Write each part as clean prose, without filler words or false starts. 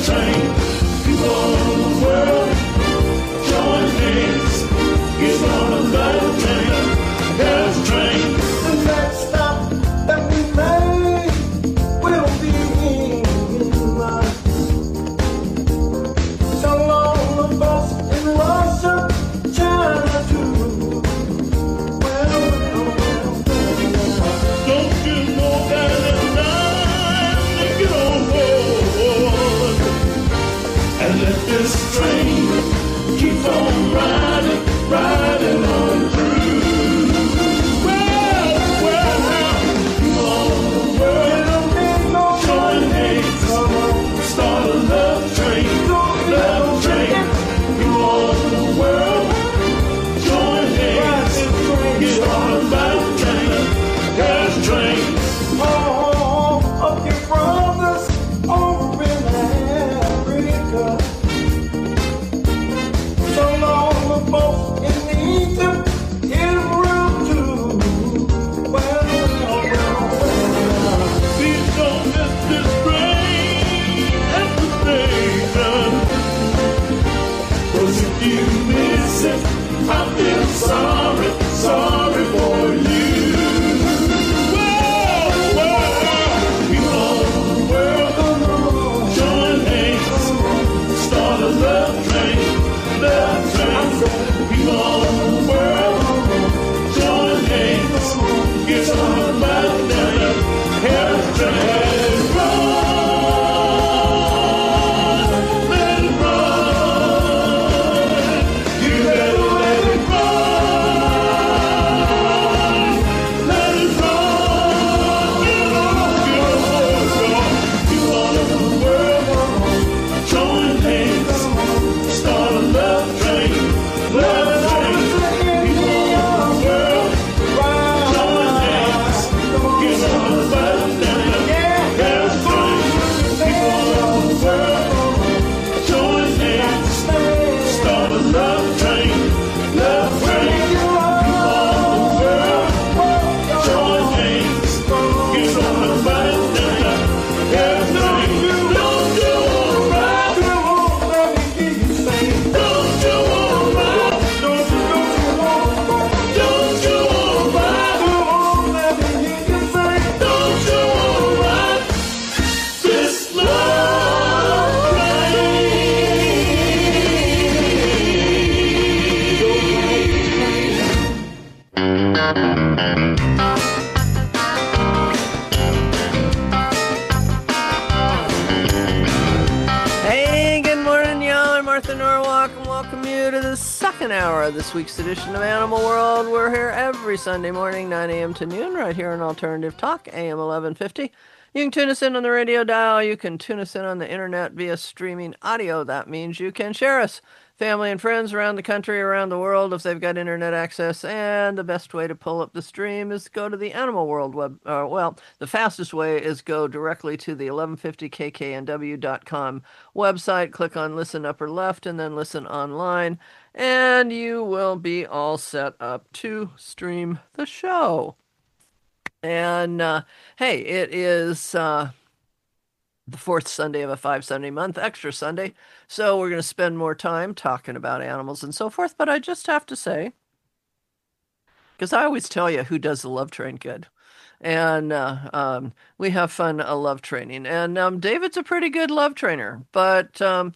train. People all over the world, join hands. Get on a love train, love train. The next stop that we make will be mine. So long the bus in Russia, China too. Don't you know that it's time to get on board and let this train keep on riding, riding on through. Well, you all over the world, join hands, start a love train, love train. You all over the world, join hands, get on a love train, love train. All of your brothers over in Africa. So long the folks in Egypt, Israel too. Well. Please don't miss this train at the station. 'Cause if you miss it, I feel sorry, sorry for you. People all over the world, join hands, start a love train, love train. People all over the world, join hands, get on a love train, love train. Run, let it run. You better let it run. Let it run. Get on, get on. You all over the world, join hands, start a love train, love train. People all over the world, join hands, get on a love train, love train. People all over the world, join hands, start a love train, love train. People all over the world, join hands, get on a love train, love train. Don't you ride, don't you ride, don't you ride, don't you ride this love Hey, good morning, y'all. I'm Martha Norwalk, and welcome you to the second hour of this week's edition of Animal World. We're here every Sunday morning, 9 a.m. to noon, right here on Alternative Talk, AM 1150. You can tune us in on the radio dial. You can tune us in on the internet via streaming audio. That means you can share us. Family and friends around the country, around the world, if they've got internet access. And the best way to pull up the stream is go to the Animal World web. The fastest way is go directly to the 1150kknw.com website. Click on Listen Upper Left and then Listen Online. And you will be all set up to stream the show. And hey, it is the fourth Sunday of a 5-Sunday month, extra Sunday. So we're going to spend more time talking about animals and so forth. But I just have to say, because I always tell you who does the love train good. And we have fun love training. And David's a pretty good love trainer, but and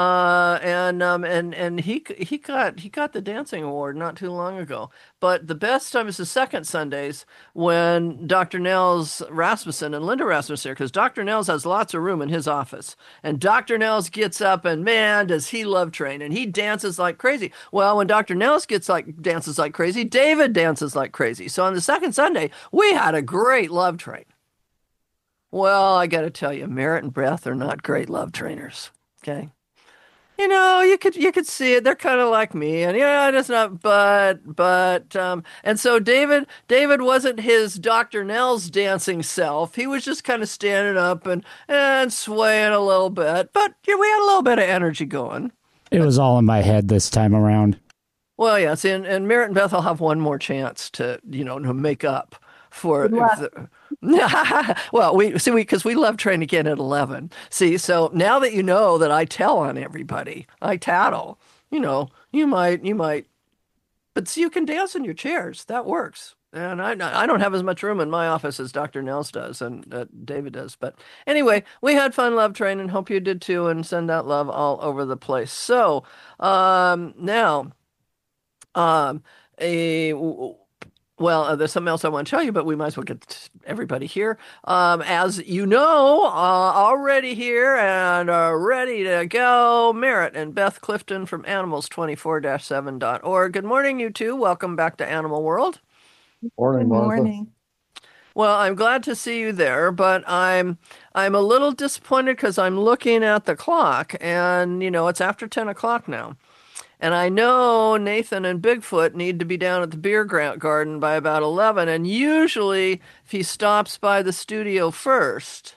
he got the dancing award not too long ago. But the best time is the second Sundays when Dr. Nels Rasmussen and Linda Rasmussen are here, because Dr. Nels has lots of room in his office. And Dr. Nels gets up and man, does he love train, and he dances like crazy. Well, when Dr. Nels dances like crazy, David dances like crazy. So on the second Sunday, we had a great love train. Well, I got to tell you, Merritt and Beth are not great love trainers. Okay. You know, you could see it. They're kind of like me, and yeah, it's not. And so David wasn't his Dr. Nels dancing self. He was just kind of standing up and swaying a little bit. But yeah, we had a little bit of energy going. It was all in my head this time around. Well, yes, and Merritt and Beth will have one more chance to make up for Good if luck. the, well, because we love trying to get at 11. See, so now that you know that I tell on everybody, I tattle, you might, but see, you can dance in your chairs. That works. And I don't have as much room in my office as Dr. Nels does and David does. But anyway, we had fun love training. Hope you did too, and send out love all over the place. So now, um, a well, there's something else I want to tell you, but we might as well get everybody here. As you know, already here and ready to go, Merritt and Beth Clifton from animals24-7.org. Good morning, you two. Welcome back to Animal World. Morning, Good Martha. morning. Well, I'm glad to see you there, but I'm a little disappointed because I'm looking at the clock, and it's after 10 o'clock now. And I know Nathan and Bigfoot need to be down at the beer garden by about 11. And usually, if he stops by the studio first,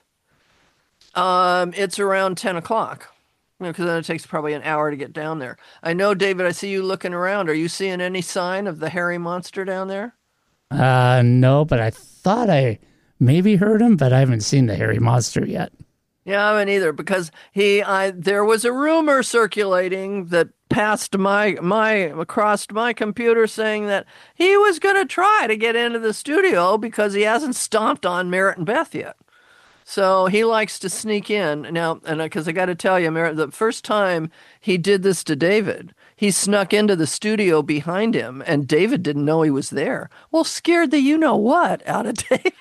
it's around 10 o'clock. Because then it takes probably an hour to get down there. I know, David, I see you looking around. Are you seeing any sign of the hairy monster down there? No, but I thought I maybe heard him, but I haven't seen the hairy monster yet. Yeah, I haven't either because there was a rumor circulating that passed across my computer saying that he was going to try to get into the studio because he hasn't stomped on Merritt and Beth yet. So he likes to sneak in now, and because I got to tell you, Merritt, the first time he did this to David, he snuck into the studio behind him, and David didn't know he was there. Well, scared the you know what out of David.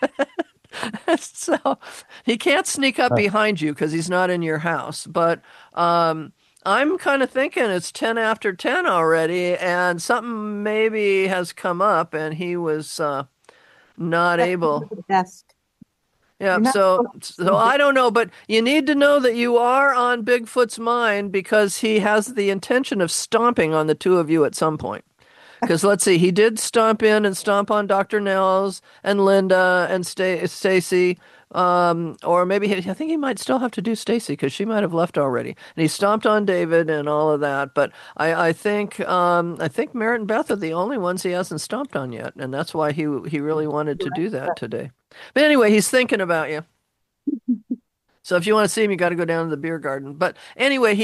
So he can't sneak up behind you because he's not in your house. But I'm kind of thinking it's 10 after 10 already, and something maybe has come up, and he was not Back able. to the desk. Yeah, You're not so I don't know, but you need to know that you are on Bigfoot's mind because he has the intention of stomping on the two of you at some point. Because let's see, he did stomp in and stomp on Dr. Nels and Linda and Stacy. Or maybe I think he might still have to do Stacy because she might have left already. And he stomped on David and all of that. But I think Merritt and Beth are the only ones he hasn't stomped on yet, and that's why he really wanted to do that today. But anyway, he's thinking about you. So if you want to see him, you got to go down to the beer garden. But anyway,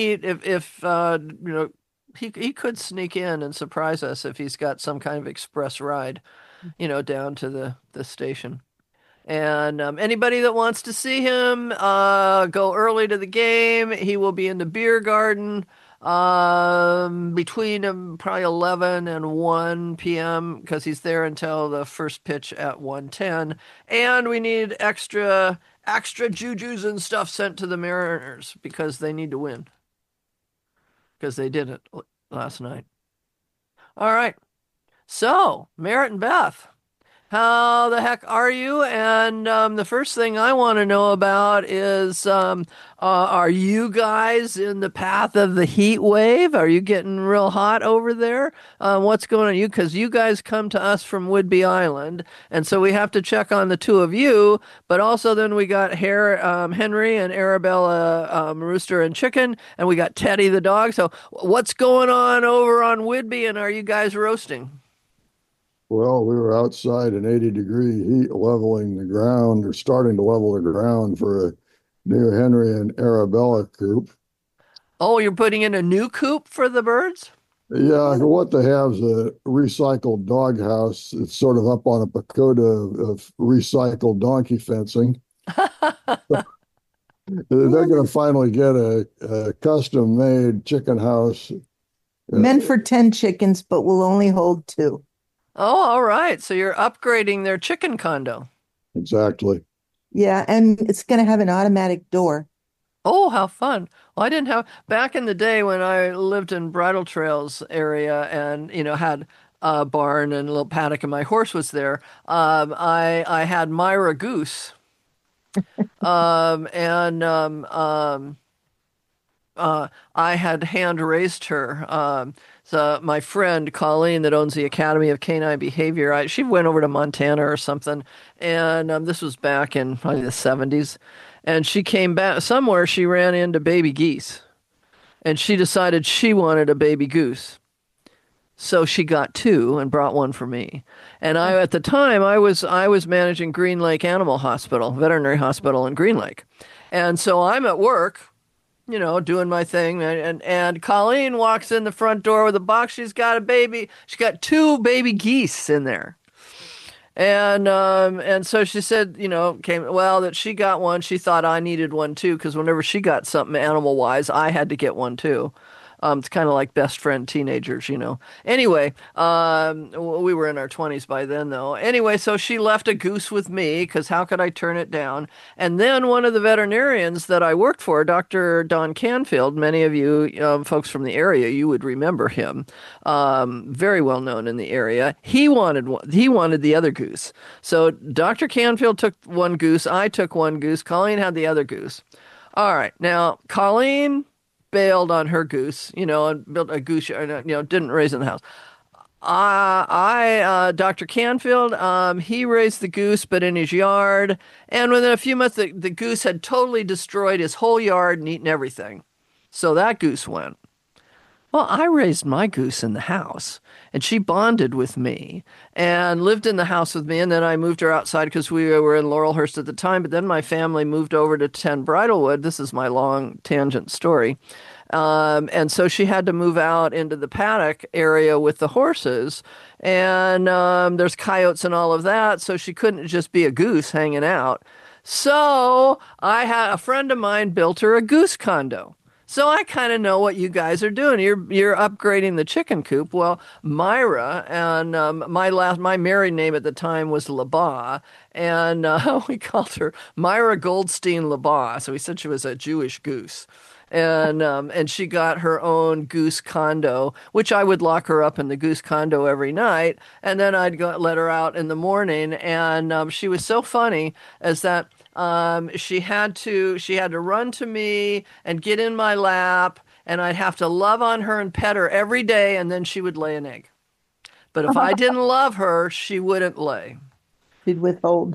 he could sneak in and surprise us if he's got some kind of express ride, down to the station. And anybody that wants to see him, go early to the game. He will be in the beer garden between probably 11 and 1 p.m. because he's there until the first pitch at 1:10. And we need extra jujus and stuff sent to the Mariners because they need to win. Because they did it last night. All right. So, Merritt and Beth, how the heck are you? And the first thing I want to know about is are you guys in the path of the heat wave? Are you getting real hot over there? What's going on? Because you guys come to us from Whidbey Island, and so we have to check on the two of you. But also then we got Henry and Arabella, Rooster and Chicken, and we got Teddy the dog. So what's going on over on Whidbey, and are you guys roasting? Well, we were outside in 80-degree heat leveling the ground or starting to level the ground for a new Henry and Arabella coop. Oh, you're putting in a new coop for the birds? Yeah, what they have is a recycled doghouse. It's sort of up on a pagoda of recycled donkey fencing. They're going to finally get a custom-made chicken house. Meant for 10 chickens, but will only hold 2. Oh, all right. So you're upgrading their chicken condo. Exactly. Yeah, and it's going to have an automatic door. Oh, how fun. Well, I didn't have back in the day when I lived in Bridle Trails area and, had a barn and a little paddock and my horse was there. I had Myra Goose. I had hand raised her. So my friend Colleen that owns the Academy of Canine Behavior, she went over to Montana or something, and this was back in probably the 70s, and she came back somewhere. She ran into baby geese, and she decided she wanted a baby goose. So she got two and brought one for me. And at the time I was managing Green Lake Animal Hospital, veterinary hospital in Green Lake. And so I'm at work, doing my thing, and Colleen walks in the front door with a box. She's got a baby. She's got two baby geese in there. And so she said, that she got one. She thought I needed one too, because whenever she got something animal wise, I had to get one too. It's kind of like best friend teenagers. Anyway, we were in our 20s by then, though. Anyway, so she left a goose with me because how could I turn it down? And then one of the veterinarians that I worked for, Dr. Don Canfield, many of you folks from the area, you would remember him, very well known in the area. He wanted the other goose. So Dr. Canfield took one goose. I took one goose. Colleen had the other goose. All right. Now, Colleen bailed on her goose, and built a goose, didn't raise it in the house. Dr. Canfield, he raised the goose, but in his yard. And within a few months, the goose had totally destroyed his whole yard and eaten everything. So that goose went. Well, I raised my goose in the house, and she bonded with me and lived in the house with me. And then I moved her outside because we were in Laurelhurst at the time. But then my family moved over to 10 Bridlewood. This is my long tangent story. And so she had to move out into the paddock area with the horses. And there's coyotes and all of that. So she couldn't just be a goose hanging out. So I had a friend of mine built her a goose condo. So I kind of know what you guys are doing. You're upgrading the chicken coop. Well, Myra and my married name at the time was Labaugh, and we called her Myra Goldstein Labaugh. So we said she was a Jewish goose, and she got her own goose condo, which I would lock her up in the goose condo every night, and then I'd go let her out in the morning. And she was so funny as that. She had to run to me and get in my lap, and I'd have to love on her and pet her every day, and then she would lay an egg. But if I didn't love her, she wouldn't lay. She'd withhold.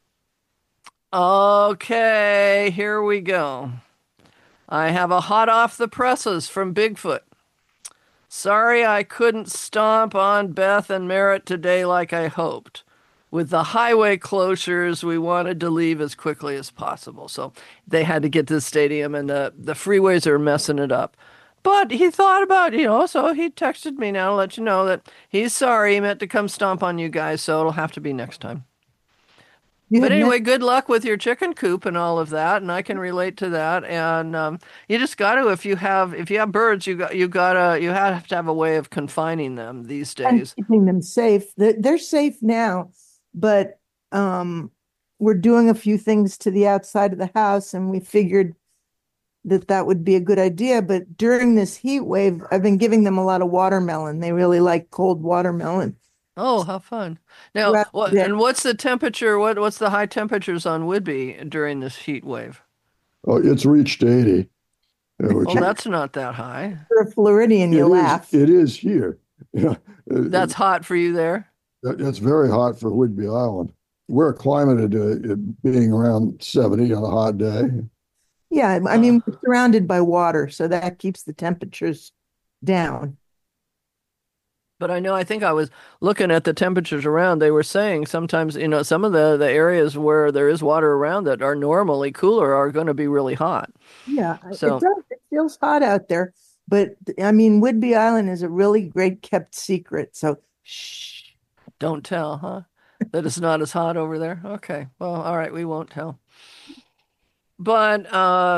Okay, here we go. I have a hot off the presses from Bigfoot. Sorry I couldn't stomp on Beth and Merritt today like I hoped. With the highway closures, we wanted to leave as quickly as possible. So they had to get to the stadium, and the freeways are messing it up. But he thought about, so he texted me now to let you know that he's sorry. He meant to come stomp on you guys, so it'll have to be next time. But anyway, good luck with your chicken coop and all of that, and I can relate to that. And you just got to, if you have birds, you have to have a way of confining them these days. And keeping them safe. They're safe now. But we're doing a few things to the outside of the house, and we figured that would be a good idea. But during this heat wave, I've been giving them a lot of watermelon. They really like cold watermelon. Oh, how fun. Now, what's the temperature? What's the high temperatures on Whidbey during this heat wave? Oh, it's reached 80. That's not that high. You're a Floridian, you laugh. It is here. That's hot for you there? It's very hot for Whidbey Island. We're acclimated to it being around 70 on a hot day. Yeah, I mean, we're surrounded by water, so that keeps the temperatures down. But I think I was looking at the temperatures around. They were saying sometimes, some of the areas where there is water around that are normally cooler are going to be really hot. Yeah, so it feels hot out there. But, I mean, Whidbey Island is a really great kept secret, so shh. Don't tell, huh? That it's not as hot over there? Okay. Well, all right, we won't tell. But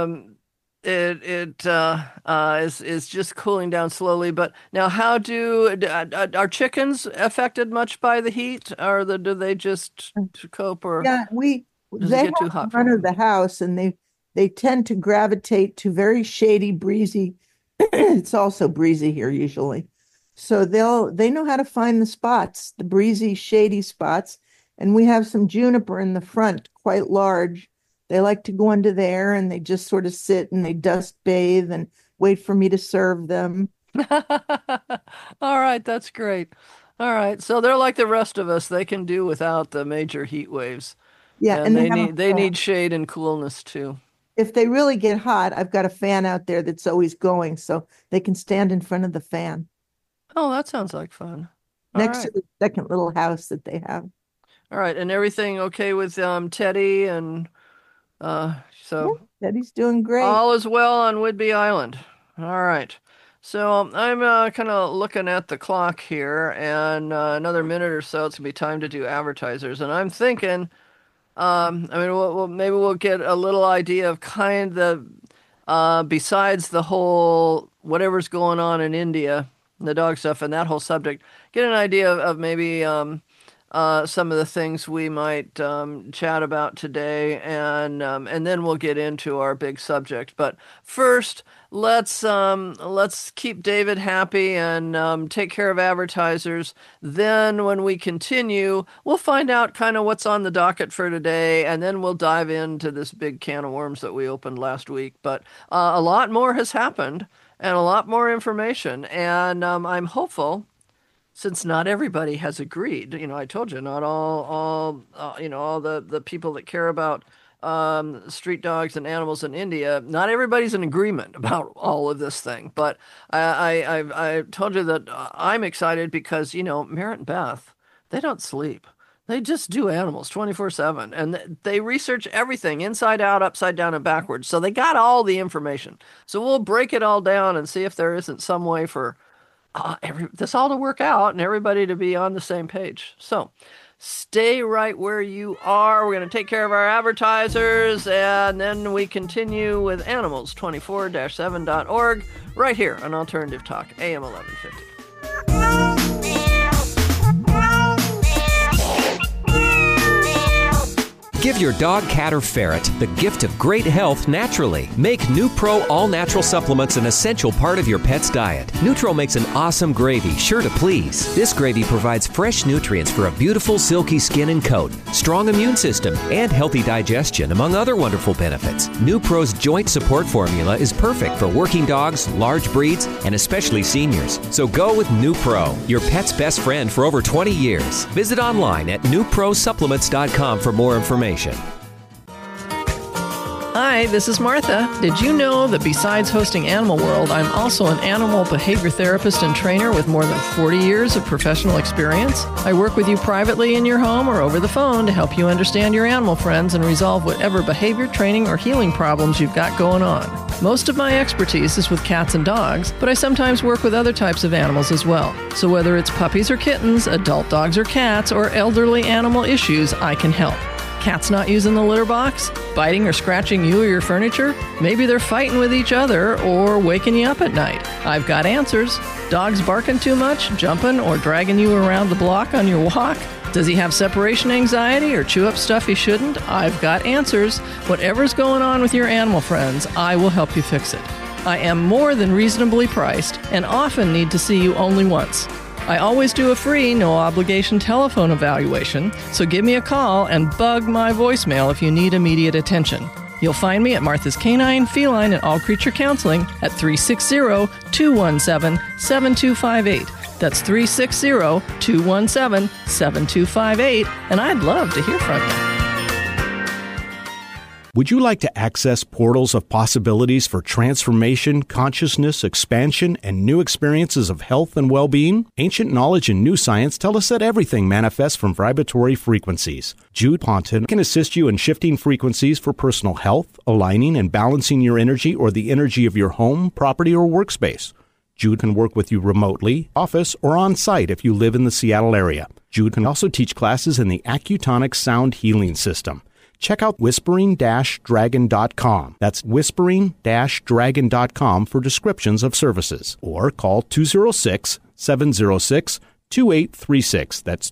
it is just cooling down slowly. But now, how are chickens affected much by the heat, or do they just cope? Or yeah, they get too hot in front of the house, and they tend to gravitate to very shady, breezy. It's also breezy here usually. So they know how to find the spots, the breezy, shady spots. And we have some juniper in the front, quite large. They like to go under there, and they just sort of sit and they dust bathe and wait for me to serve them. All right, that's great. All right, so they're like the rest of us. They can do without the major heat waves. Yeah, and they need shade and coolness too. If they really get hot, I've got a fan out there that's always going, so they can stand in front of the fan. Oh, that sounds like fun. Next to the second little house that they have. All right, and everything okay with Teddy and so Teddy's doing great. all is well on Whidbey Island. All right. So I'm kind of looking at the clock here, and another minute or so, it's gonna be time to do advertisers. And I'm thinking, I mean, maybe we'll get a little idea of kind of besides the whole whatever's going on in India, the dog stuff, and that whole subject, get an idea of maybe some of the things we might chat about today, and then we'll get into our big subject. But first, let's keep David happy and take care of advertisers. Then, when we continue, we'll find out kind of what's on the docket for today, and then we'll dive into this big can of worms that we opened last week. But a lot more has happened, and a lot more information, and I'm hopeful. Since not everybody has agreed, I told you, not all the people that care about street dogs and animals in India, not everybody's in agreement about all of this thing. But I told you that I'm excited because, Merritt and Beth, they don't sleep. They just do animals 24/7, and they research everything inside out, upside down, and backwards. So they got all the information. So we'll break it all down and see if there isn't some way for this all to work out and everybody to be on the same page. So stay right where you are. We're going to take care of our advertisers, and then we continue with animals24-7.org right here on Alternative Talk, AM 1150. Give your dog, cat, or ferret the gift of great health naturally. Make NuPro all-natural supplements an essential part of your pet's diet. Nutro makes an awesome gravy, sure to please. This gravy provides fresh nutrients for a beautiful, silky skin and coat, strong immune system, and healthy digestion, among other wonderful benefits. NuPro's joint support formula is perfect for working dogs, large breeds, and especially seniors. So go with NuPro, your pet's best friend for over 20 years. Visit online at NuProSupplements.com for more information. Hi, this is Martha. Did you know that besides hosting Animal World, I'm also an animal behavior therapist and trainer with more than 40 years of professional experience? I work with you privately in your home or over the phone to help you understand your animal friends and resolve whatever behavior, training, or healing problems you've got going on. Most of my expertise is with cats and dogs, but I sometimes work with other types of animals as well. So whether it's puppies or kittens, adult dogs or cats, or elderly animal issues, I can help. Cats not using the litter box? Biting or scratching you or your furniture? Maybe they're fighting with each other or waking you up at night. I've got answers. Dogs barking too much, jumping, or dragging you around the block on your walk? Does he have separation anxiety or chew up stuff he shouldn't? I've got answers. Whatever's going on with your animal friends, I will help you fix it. I am more than reasonably priced and often need to see you only once. I always do a free, no-obligation telephone evaluation, so give me a call and bug my voicemail if you need immediate attention. You'll find me at Martha's Canine, Feline, and All Creature Counseling at 360-217-7258. That's 360-217-7258, and I'd love to hear from you. Would you like to access portals of possibilities for transformation, consciousness, expansion, and new experiences of health and well-being? Ancient knowledge and new science tell us that everything manifests from vibratory frequencies. Jude Ponton can assist you in shifting frequencies for personal health, aligning and balancing your energy or the energy of your home, property, or workspace. Jude can work with you remotely, office, or on-site if you live in the Seattle area. Jude can also teach classes in the Accutonic Sound Healing System. Check out whispering-dragon.com. That's whispering-dragon.com for descriptions of services. Or call 206-706-2836. That's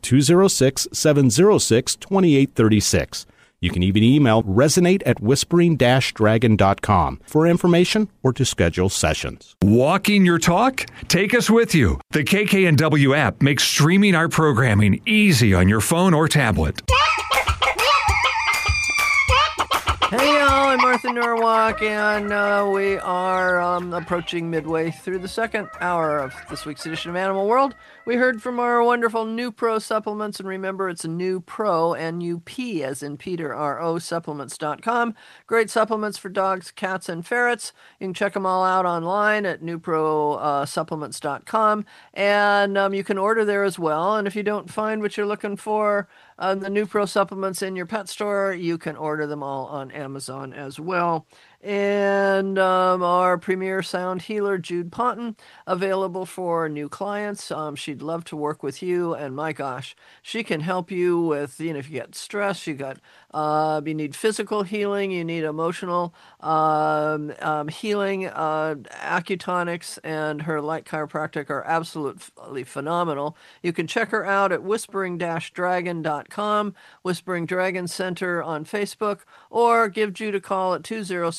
206-706-2836. You can even email resonate@whispering-dragon.com for information or to schedule sessions. Walking your talk? Take us with you. The KKNW app makes streaming our programming easy on your phone or tablet. Hey y'all, I'm Martha Norwalk, and we are approaching midway through the second hour of this week's edition of Animal World. We heard from our wonderful NuPro supplements, and remember it's NuPro, N-U-P as in Peter, R-O, supplements.com. Great supplements for dogs, cats, and ferrets. You can check them all out online at NuPro supplements.com, and you can order there as well. And if you don't find what you're looking for, the NuPro supplements in your pet store, you can order them all on Amazon as well. And our premier sound healer, Jude Ponton, available for new clients. She'd love to work with you, and my gosh, she can help you with, if you get stress, you need physical healing, you need emotional healing. Acutonics and her light chiropractic are absolutely phenomenal. You can check her out at whispering-dragon.com, Whispering Dragon Center on Facebook, or give Jude a call at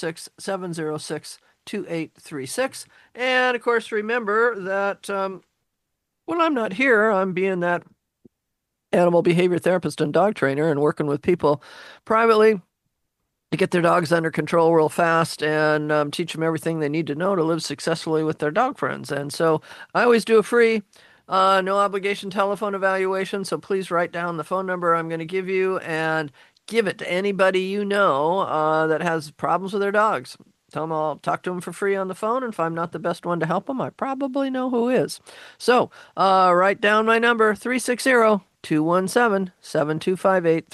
206-706-2836. And of course, remember that when I'm not here, I'm being that animal behavior therapist and dog trainer and working with people privately to get their dogs under control real fast and teach them everything they need to know to live successfully with their dog friends. And so I always do a free, no obligation telephone evaluation. So please write down the phone number I'm going to give you and give it to anybody you know that has problems with their dogs. Tell them I'll talk to them for free on the phone, and if I'm not the best one to help them, I probably know who is. So write down my number, 360-217-7258,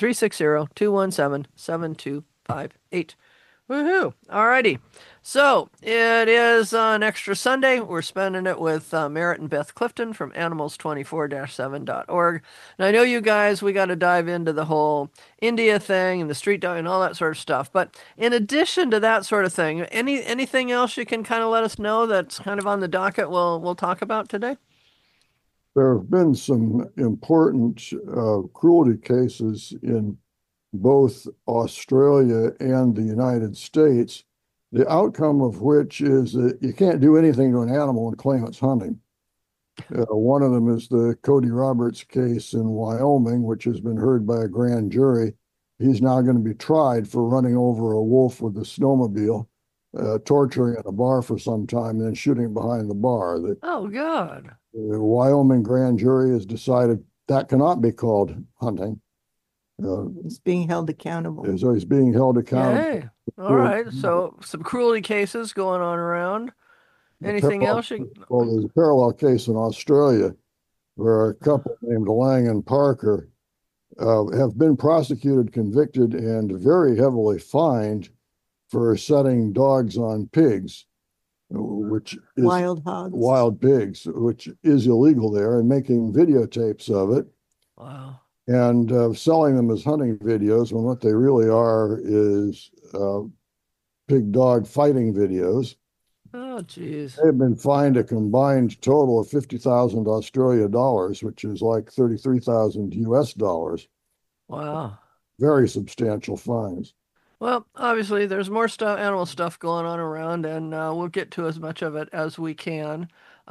360-217-7258. Woohoo! Alrighty. So it is an extra Sunday. We're spending it with Merritt and Beth Clifton from animals24-7.org. And I know you guys, we got to dive into the whole India thing and the street dog and all that sort of stuff. But in addition to that sort of thing, anything else you can kind of let us know that's kind of on the docket we'll talk about today? There have been some important cruelty cases in both Australia and the United States, the outcome of which is that you can't do anything to an animal and claim it's hunting. One of them is the Cody Roberts case in Wyoming, which has been heard by a grand jury. He's now going to be tried for running over a wolf with a snowmobile, torturing at a bar for some time, and then shooting behind the bar. Oh, God. The Wyoming grand jury has decided that cannot be called hunting. He's being held accountable. So he's being held accountable. Hey, all right. So some cruelty cases going on around. Anything else? Well, there's a parallel case in Australia where a couple named Lang and Parker have been prosecuted, convicted, and very heavily fined for setting dogs on pigs, which is wild pigs, which is illegal there, and making videotapes of it. Wow. And selling them as hunting videos when what they really are is pig dog fighting videos. Oh, geez. They've been fined a combined total of 50,000 Australia dollars, which is like 33,000 US dollars. Wow. Very substantial fines. Well, obviously, there's more animal stuff going on around, and we'll get to as much of it as we can.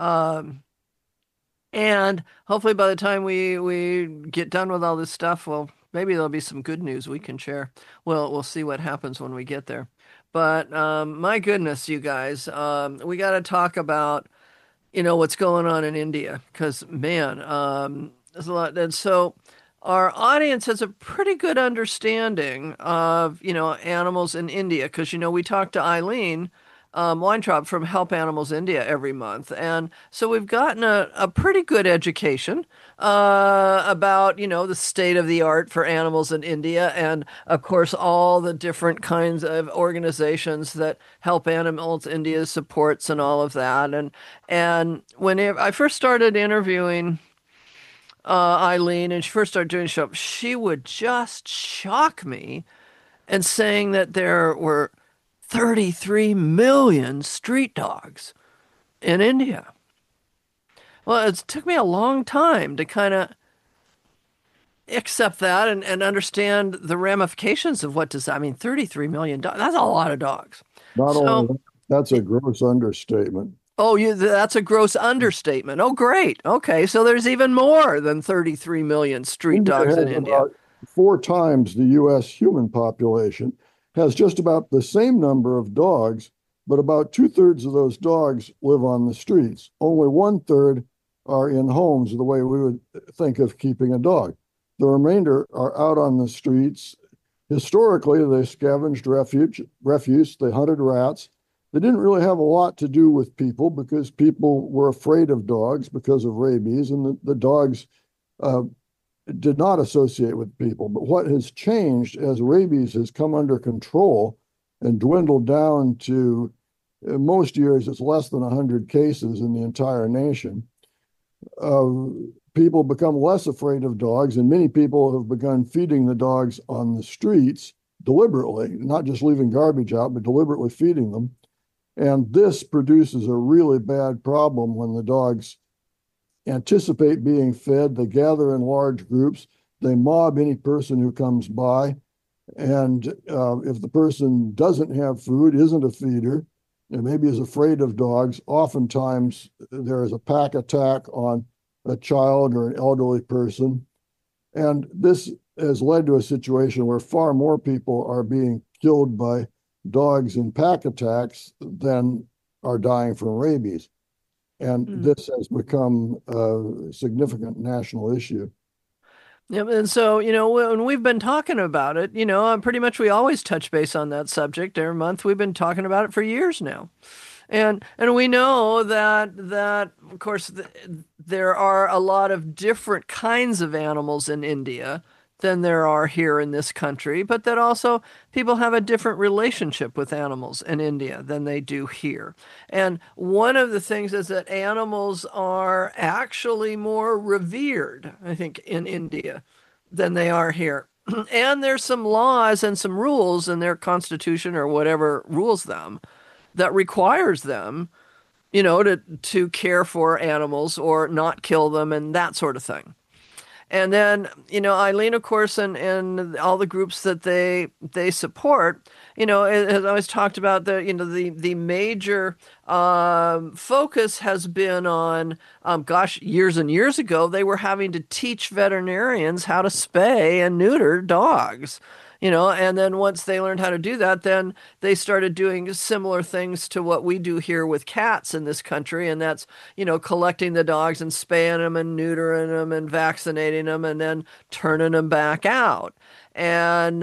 And hopefully by the time we get done with all this stuff, well, maybe there'll be some good news we can share. We'll see what happens when we get there. But my goodness, you guys, we got to talk about, what's going on in India, because, man, there's a lot. And so our audience has a pretty good understanding of, animals in India, because, we talked to Eileen Weintraub from Help Animals India every month. And so we've gotten a pretty good education about, the state of the art for animals in India. And of course, all the different kinds of organizations that Help Animals India supports and all of that. And when I first started interviewing Eileen and she first started doing show, she would just shock me and saying that there were 33 million street dogs in India. Well, it took me a long time to kind of accept that and understand the ramifications of what does that mean. 33 million dogs. That's a lot of dogs. Only that's a gross understatement. Oh, that's a gross understatement. Oh, great. Okay, so there's even more than 33 million street dogs in India. About 4 times the U.S. human population. has just about the same number of dogs, but about 2/3 of those dogs live on the streets. Only 1/3 are in homes the way we would think of keeping a dog. The remainder are out on the streets. Historically, they scavenged refuse, they hunted rats. They didn't really have a lot to do with people because people were afraid of dogs because of rabies, and the dogs did not associate with people. But what has changed as rabies has come under control and dwindled down to most years, it's less than 100 cases in the entire nation. People become less afraid of dogs, and many people have begun feeding the dogs on the streets deliberately, not just leaving garbage out, but deliberately feeding them. And this produces a really bad problem when the dogs anticipate being fed. They gather in large groups. They mob any person who comes by. And if the person doesn't have food, isn't a feeder, and maybe is afraid of dogs, oftentimes there is a pack attack on a child or an elderly person. And this has led to a situation where far more people are being killed by dogs in pack attacks than are dying from rabies. And this has become a significant national issue. Yeah, and so, when we've been talking about it, pretty much we always touch base on that subject every month. We've been talking about it for years now. And we know that of course there are a lot of different kinds of animals in India than there are here in this country, but that also people have a different relationship with animals in India than they do here. And one of the things is that animals are actually more revered, I think, in India than they are here. And there's some laws and some rules in their constitution or whatever rules them that requires them, to care for animals or not kill them and that sort of thing. And then, Eileen, of course, and all the groups that they support, has always talked about the major focus has been on, years and years ago, they were having to teach veterinarians how to spay and neuter dogs. And then once they learned how to do that, then they started doing similar things to what we do here with cats in this country. And that's, collecting the dogs and spaying them and neutering them and vaccinating them and then turning them back out. And,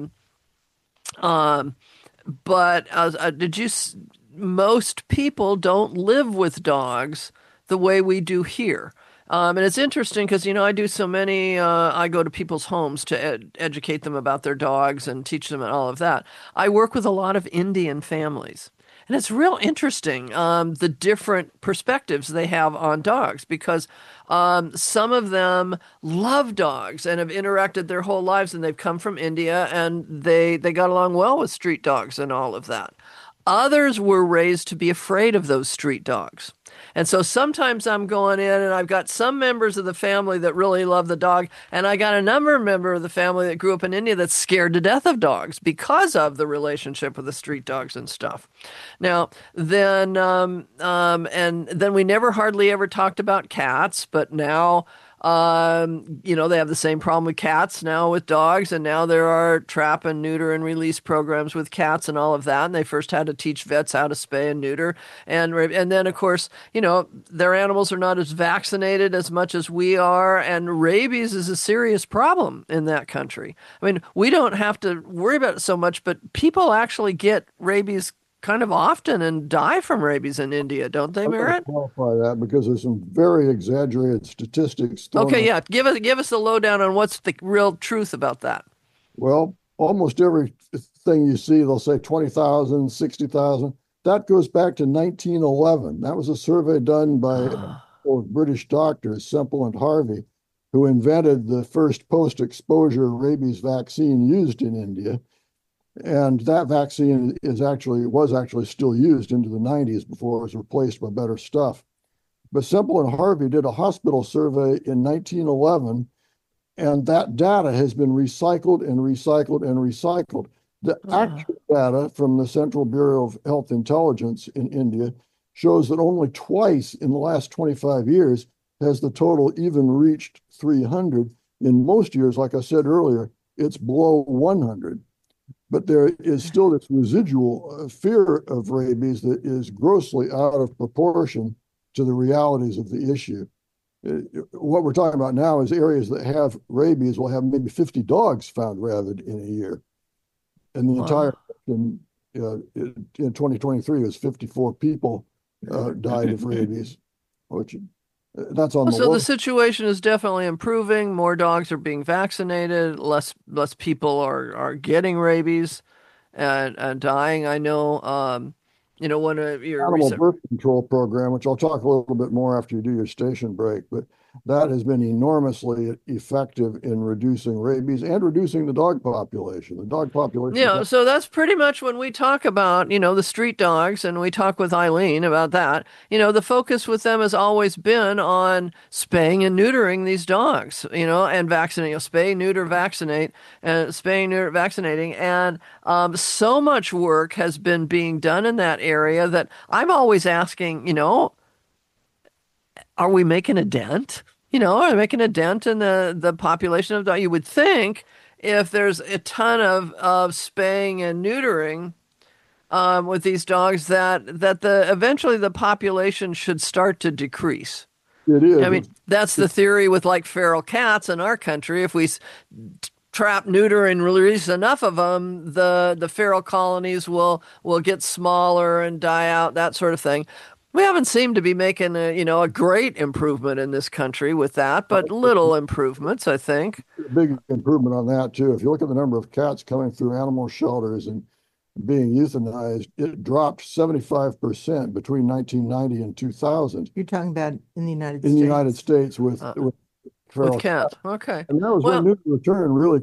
most people don't live with dogs the way we do here. And it's interesting because, I do so many, I go to people's homes to educate them about their dogs and teach them and all of that. I work with a lot of Indian families. And it's real interesting, the different perspectives they have on dogs because some of them love dogs and have interacted their whole lives and they've come from India and they got along well with street dogs and all of that. Others were raised to be afraid of those street dogs. And so sometimes I'm going in and I've got some members of the family that really love the dog. And I got a member of the family that grew up in India that's scared to death of dogs because of the relationship with the street dogs and stuff. Now, then, and then we never hardly ever talked about cats, but now, they have the same problem with cats now with dogs, and now there are trap and neuter and release programs with cats and all of that. And they first had to teach vets how to spay and neuter, and then of course, their animals are not as vaccinated as much as we are, and rabies is a serious problem in that country. I mean, we don't have to worry about it so much, but people actually get rabies kind of often and die from rabies in India, don't they, Merritt? I qualify that because there's some very exaggerated statistics. Okay, yeah. Give us the lowdown on what's the real truth about that. Well, almost everything you see, they'll say 20,000, 60,000. That goes back to 1911. That was a survey done by British doctors, Semple and Harvey, who invented the first post-exposure rabies vaccine used in India. And that vaccine was actually still used into the 90s before it was replaced by better stuff. But Semple and Harvey did a hospital survey in 1911, and that data has been recycled and recycled and recycled. The actual data from the Central Bureau of Health Intelligence in India shows that only twice in the last 25 years has the total even reached 300. In most years, like I said earlier, it's below 100. but there is still this residual fear of rabies that is grossly out of proportion to the realities of the issue. What we're talking about now is areas that have rabies will have maybe 50 dogs found rabid in a year. And the entire in 2023 was 54 people died of rabies, which that's on the So low. the situation is definitely improving. More dogs are being vaccinated. Less people are getting rabies and dying. I know. One of your Animal recent birth control program, which I'll talk a little bit more after you do your station break, but that has been enormously effective in reducing rabies and reducing the dog population. The dog population. Yeah, so that's pretty much when we talk about, the street dogs, and we talk with Eileen about that. The focus with them has always been on spaying and neutering these dogs, and vaccinating, spay, neuter, vaccinate, and spaying, neuter, vaccinating. And so much work has been being done in that area that I'm always asking, are we making a dent? Are we making a dent in the population of dogs? You would think if there's a ton of spaying and neutering with these dogs that eventually the population should start to decrease. It is. I mean, that's the theory with like feral cats in our country. If we trap, neuter, and release enough of them, the feral colonies will get smaller and die out, that sort of thing. We haven't seemed to be making a great improvement in this country with that, but little improvements, I think. Big improvement on that too. If you look at the number of cats coming through animal shelters and being euthanized, it dropped 75% between 1990 and 2000. You're talking about in the United States? In the United States with feral cats. Okay. And that was when neuter return really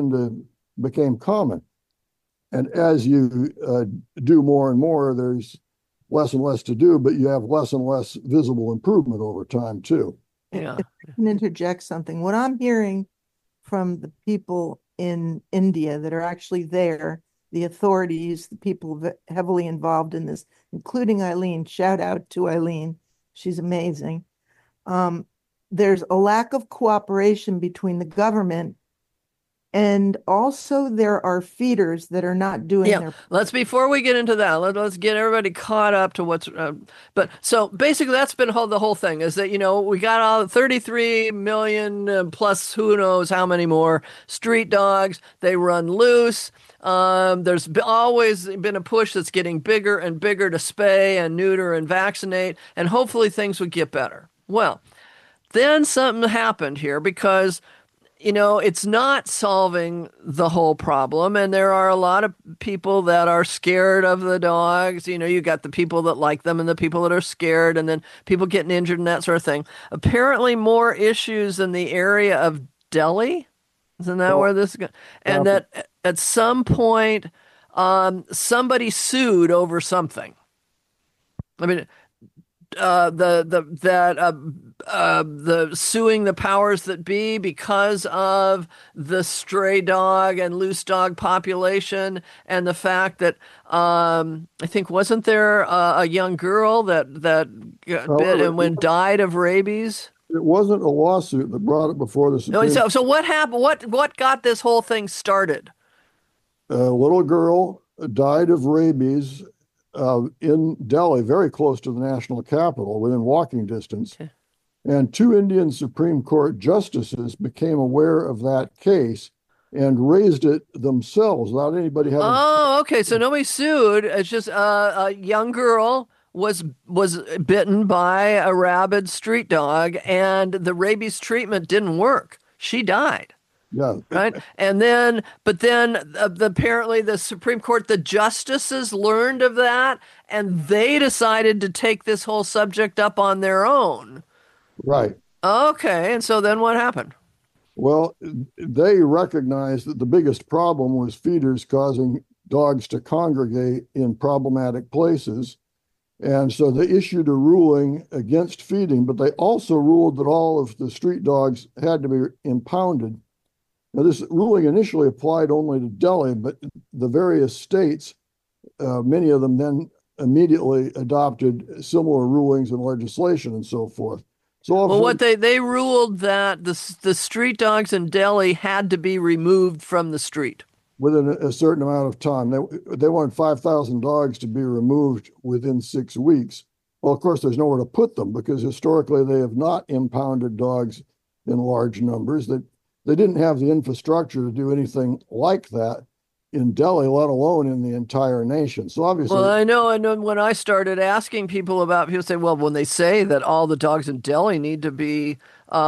became common. And as you do more and more, there's less and less to do, but you have less and less visible improvement over time too. Yeah. If I can interject something. What I'm hearing from the people in India that are actually there, the authorities, the people heavily involved in this, including Eileen, shout out to Eileen. She's amazing. There's a lack of cooperation between the government, and also there are feeders that are not doing their. Before we get into that, let's get everybody caught up to what's. But so basically, that's been the whole thing is that we got all 33 million plus who knows how many more street dogs. They run loose. There's always been a push that's getting bigger and bigger to spay and neuter and vaccinate, and hopefully things would get better. Well, then something happened here because it's not solving the whole problem. And there are a lot of people that are scared of the dogs. You got the people that like them and the people that are scared, and then people getting injured and that sort of thing. Apparently more issues in the area of Delhi. Isn't that where this is going? And that at some point, somebody sued over something. I mean, the suing the powers that be because of the stray dog and loose dog population, and the fact that I think wasn't there a young girl that got bit and died of rabies? It wasn't a lawsuit that brought it before the Supreme. No, so what happened? What got this whole thing started? A little girl died of rabies in Delhi, very close to the national capital, within walking distance. Okay. And two Indian Supreme Court justices became aware of that case and raised it themselves without anybody having. Oh, okay. So nobody sued. It's just a young girl was bitten by a rabid street dog, and the rabies treatment didn't work. She died. Yeah. Right. But then apparently the Supreme Court, the justices learned of that, and they decided to take this whole subject up on their own. Right. Okay. And so then what happened? Well, they recognized that the biggest problem was feeders causing dogs to congregate in problematic places. And so they issued a ruling against feeding, but they also ruled that all of the street dogs had to be impounded. Now, this ruling initially applied only to Delhi, but the various states, many of them then immediately adopted similar rulings and legislation and so forth. So what they ruled that the street dogs in Delhi had to be removed from the street. within a certain amount of time. They want 5,000 dogs to be removed within 6 weeks. Well, of course, there's nowhere to put them because historically they have not impounded dogs in large numbers. That they didn't have the infrastructure to do anything like that in Delhi, let alone in the entire nation. So obviously, well, I know, and then when I started asking people about, people say, well, when they say that all the dogs in Delhi need to be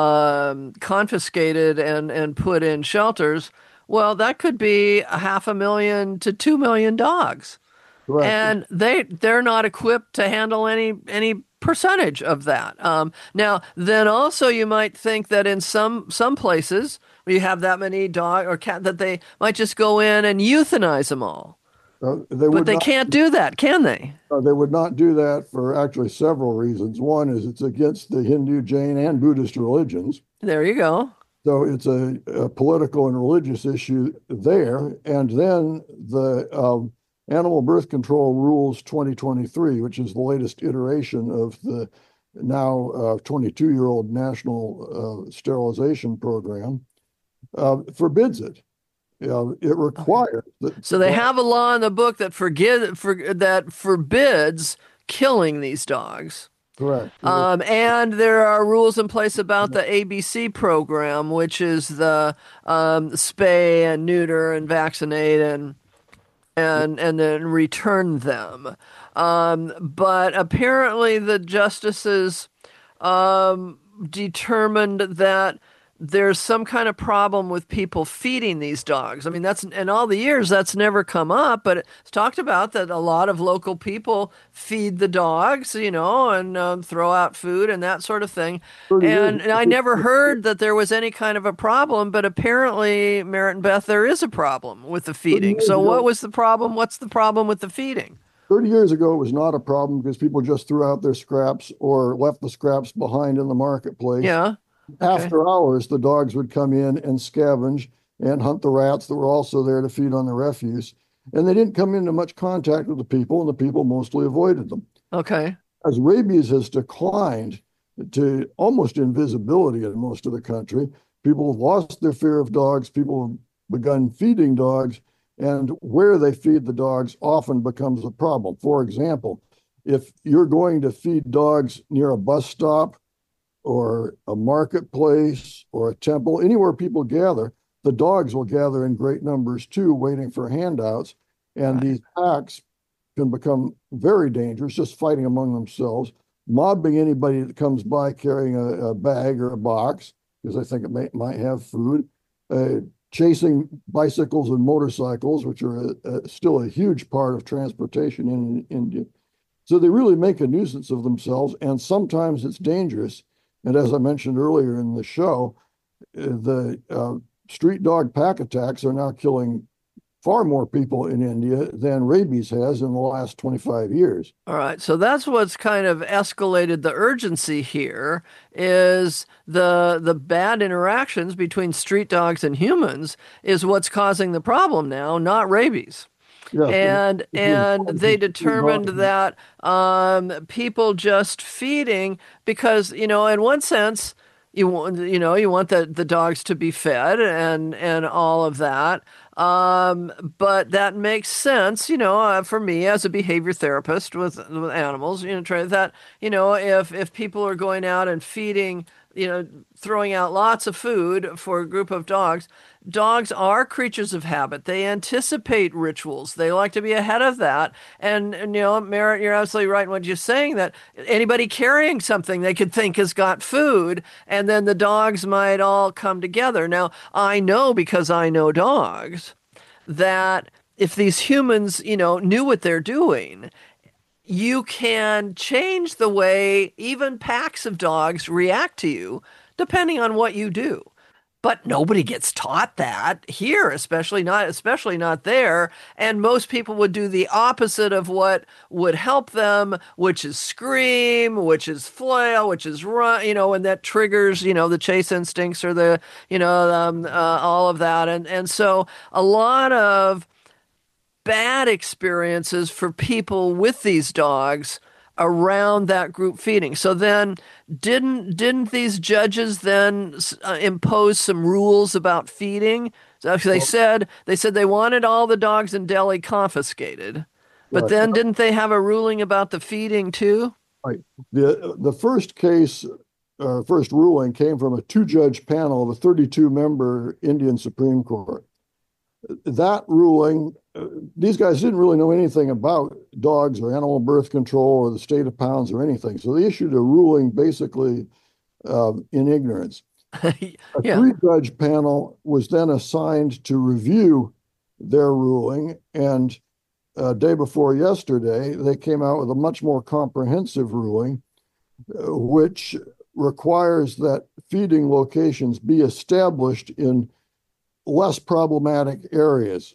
confiscated and put in shelters, well, that could be 500,000 to 2 million dogs. correct. And they're not equipped to handle any percentage of that. Now, then also you might think that in some places where you have that many dog or cat that they might just go in and euthanize them all. But they can't do that, can they? They would not do that for actually several reasons. One is it's against the Hindu, Jain, and Buddhist religions. There you go. So it's a political and religious issue there. And then the Animal Birth Control Rules 2023, which is the latest iteration of the now 22-year-old national sterilization program, forbids it. It requires that. So they have a law in the book that forbids killing these dogs. Correct. And there are rules in place about the ABC program, which is the spay and neuter and vaccinate and then return them. But apparently the justices determined that there's some kind of problem with people feeding these dogs. I mean, that's in all the years that's never come up, but it's talked about that a lot of local people feed the dogs, and throw out food and that sort of thing. And I never heard that there was any kind of a problem, but apparently, Merritt and Beth, there is a problem with the feeding. So what was the problem? What's the problem with the feeding? 30 years ago, it was not a problem because people just threw out their scraps or left the scraps behind in the marketplace. Yeah. After hours, the dogs would come in and scavenge and hunt the rats that were also there to feed on the refuse. And they didn't come into much contact with the people, and the people mostly avoided them. Okay. As rabies has declined to almost invisibility in most of the country, people have lost their fear of dogs. People have begun feeding dogs, and where they feed the dogs often becomes a problem. For example, if you're going to feed dogs near a bus stop, or a marketplace or a temple, anywhere people gather, the dogs will gather in great numbers too, waiting for handouts. And these packs can become very dangerous, just fighting among themselves, mobbing anybody that comes by carrying a bag or a box, because I think it might have food, chasing bicycles and motorcycles, which are still a huge part of transportation in India. So they really make a nuisance of themselves, and sometimes it's dangerous. And as I mentioned earlier in the show, the street dog pack attacks are now killing far more people in India than rabies has in the last 25 years. All right. So that's what's kind of escalated the urgency here is the bad interactions between street dogs and humans is what's causing the problem now, not rabies. Yes, and they determined that people just feeding because in one sense you want the dogs to be fed and all of that, but that makes sense for me as a behavior therapist with animals try that if people are going out and feeding throwing out lots of food for a group of dogs. Dogs are creatures of habit. They anticipate rituals. They like to be ahead of that. And Merritt, you're absolutely right in what you're saying, that anybody carrying something they could think has got food, and then the dogs might all come together. Now, I know, because I know dogs, that if these humans, knew what they're doing, you can change the way even packs of dogs react to you, depending on what you do. But nobody gets taught that here, especially not there. And most people would do the opposite of what would help them, which is scream, which is flail, which is run, and that triggers, the chase instincts or the, all of that. And so a lot of bad experiences for people with these dogs around that group feeding. So then didn't these judges then impose some rules about feeding? So they said they wanted all the dogs in Delhi confiscated. But Right. then didn't they have a ruling about the feeding too? Right. The first case, first ruling came from a two-judge panel of a 32-member Indian Supreme Court. That ruling, these guys didn't really know anything about dogs or animal birth control or the state of pounds or anything. So they issued a ruling basically in ignorance. A Yeah. three-judge panel was then assigned to review their ruling, and day before yesterday, they came out with a much more comprehensive ruling, which requires that feeding locations be established in less problematic areas,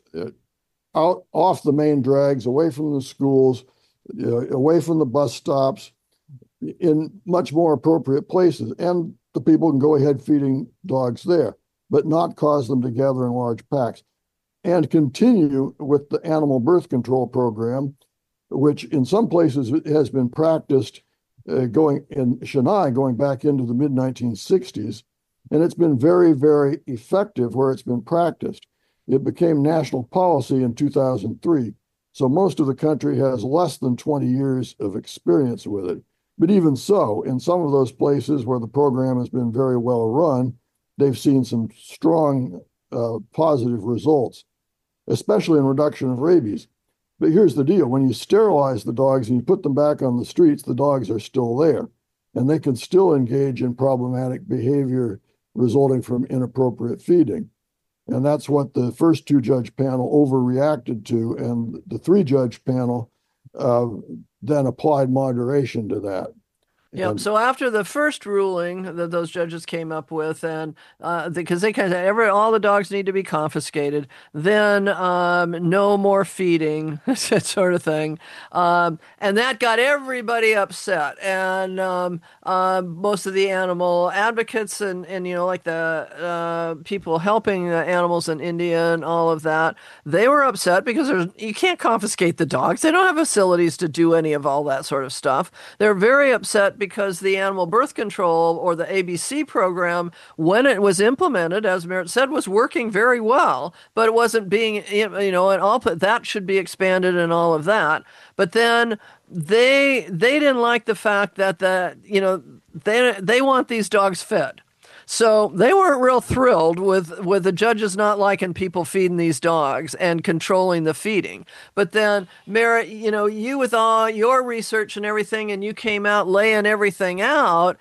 out off the main drags, away from the schools, away from the bus stops, in much more appropriate places. And the people can go ahead feeding dogs there, but not cause them to gather in large packs. And continue with the animal birth control program, which in some places has been practiced going in Chennai, going back into the mid-1960s. And it's been very, very effective where it's been practiced. It became national policy in 2003. So most of the country has less than 20 years of experience with it. But even so, in some of those places where the program has been very well run, they've seen some strong positive results, especially in reduction of rabies. But here's the deal. When you sterilize the dogs and you put them back on the streets, the dogs are still there, and they can still engage in problematic behavior resulting from inappropriate feeding. And that's what the first two-judge panel overreacted to, and the three-judge panel then applied moderation to that. Yeah. So after the first ruling that those judges came up with, and because they kind of all the dogs need to be confiscated, then no more feeding, that sort of thing, and that got everybody upset, and most of the animal advocates and like the people helping the animals in India and all of that, they were upset because you can't confiscate the dogs. They don't have facilities to do any of all that sort of stuff. They're very upset because the animal birth control, or the ABC program, when it was implemented, as Merritt said, was working very well, but it wasn't being, and all that should be expanded and all of that. But then they didn't like the fact that they want these dogs fed. So they weren't real thrilled with the judges not liking people feeding these dogs and controlling the feeding. But then, Merritt, you with all your research and everything, and you came out laying everything out,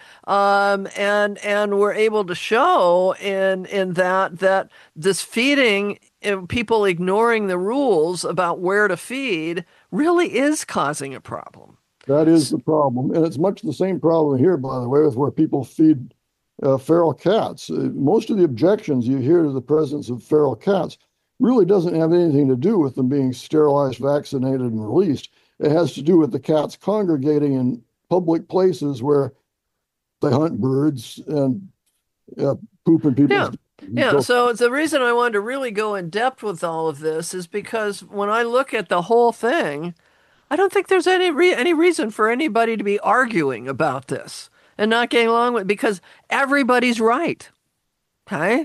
and were able to show in that this feeding, people ignoring the rules about where to feed, really is causing a problem. That is the problem. And it's much the same problem here, by the way, with where people feed feral cats. Most of the objections you hear to the presence of feral cats really doesn't have anything to do with them being sterilized, vaccinated, and released. It has to do with the cats congregating in public places where they hunt birds and poop in people's. Yeah, so the reason I wanted to really go in depth with all of this is because when I look at the whole thing, I don't think there's any reason for anybody to be arguing about this and not getting along with it, because everybody's right. Okay?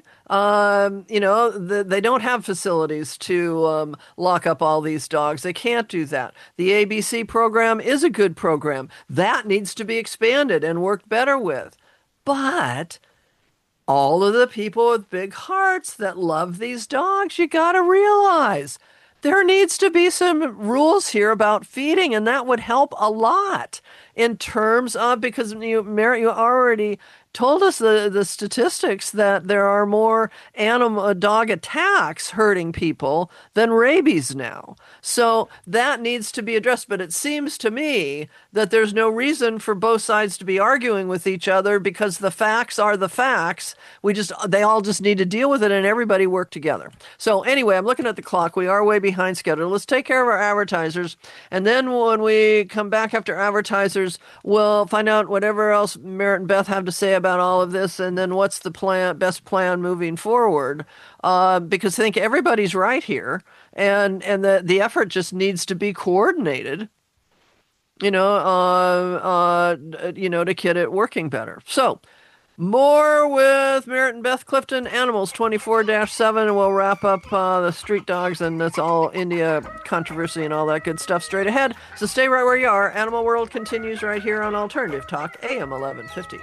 They don't have facilities to lock up all these dogs. They can't do that. The ABC program is a good program. That needs to be expanded and worked better with. But all of the people with big hearts that love ththese dogs, you got to realize there needs to be some rules here about feeding, and that would help a lot in terms of, because Merritt, you already told us the statistics that there are more dog attacks hurting people than rabies now. So that needs to be addressed. But it seems to me that there's no reason for both sides to be arguing with each other, because the facts are the facts. They all just need to deal with it, and everybody work together. So anyway, I'm looking at the clock. We are way behind schedule. Let's take care of our advertisers. And then when we come back after advertisers, we'll find out whatever else Merritt and Beth have to say about all of this, and then what's the best plan moving forward, because I think everybody's right here, and the effort just needs to be coordinated. to get it working better. So, more with Merritt and Beth Clifton, Animals 24-7, and we'll wrap up the street dogs and that's all India controversy and all that good stuff straight ahead. So stay right where you are. Animal World continues right here on Alternative Talk, AM 1150.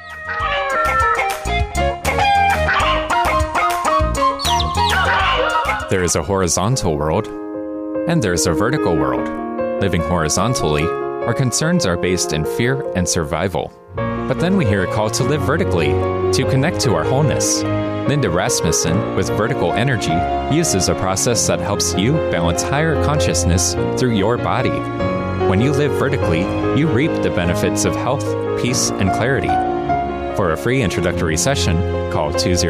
There is a horizontal world, and there is a vertical world. Living horizontally, our concerns are based in fear and survival. But then we hear a call to live vertically, to connect to our wholeness. Linda Rasmussen, with Vertical Energy, uses a process that helps you balance higher consciousness through your body. When you live vertically, you reap the benefits of health, peace, and clarity. For a free introductory session, call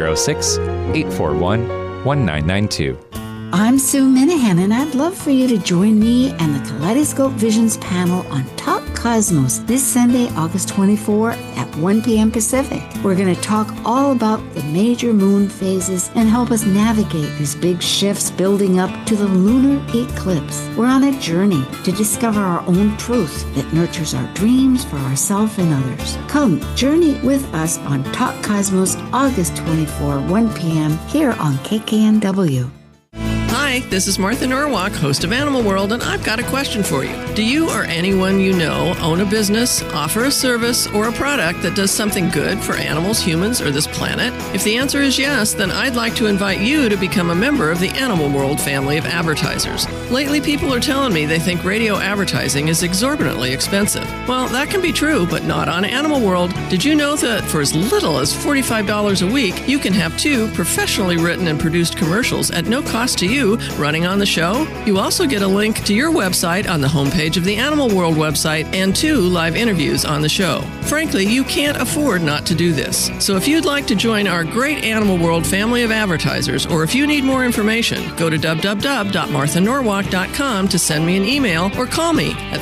206-841-1992. I'm Sue Minahan, and I'd love for you to join me and the Kaleidoscope Visions panel on Talk Cosmos this Sunday, August 24 at 1 p.m. Pacific. We're going to talk all about the major moon phases and help us navigate these big shifts building up to the lunar eclipse. We're on a journey to discover our own truth that nurtures our dreams for ourselves and others. Come, journey with us on Talk Cosmos, August 24, 1 p.m. here on KKNW. Hi, this is Martha Norwalk, host of Animal World, and I've got a question for you. Do you or anyone you know own a business, offer a service, or a product that does something good for animals, humans, or this planet? If the answer is yes, then I'd like to invite you to become a member of the Animal World family of advertisers. Lately, people are telling me they think radio advertising is exorbitantly expensive. Well, that can be true, but not on Animal World. Did you know that for as little as $45 a week, you can have 2 professionally written and produced commercials at no cost to you running on the show? You also get a link to your website on the homepage of the Animal World website and 2 live interviews on the show. Frankly, you can't afford not to do this. So if you'd like to join our great Animal World family of advertisers, or if you need more information, go to www.marthanorwalk.com to send me an email or call me at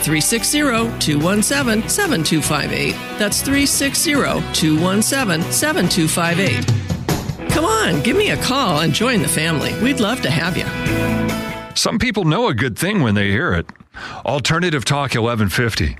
360-217-7258. That's 360-217-7258. Come on, give me a call and join the family. We'd love to have you. Some people know a good thing when they hear it. Alternative Talk 1150.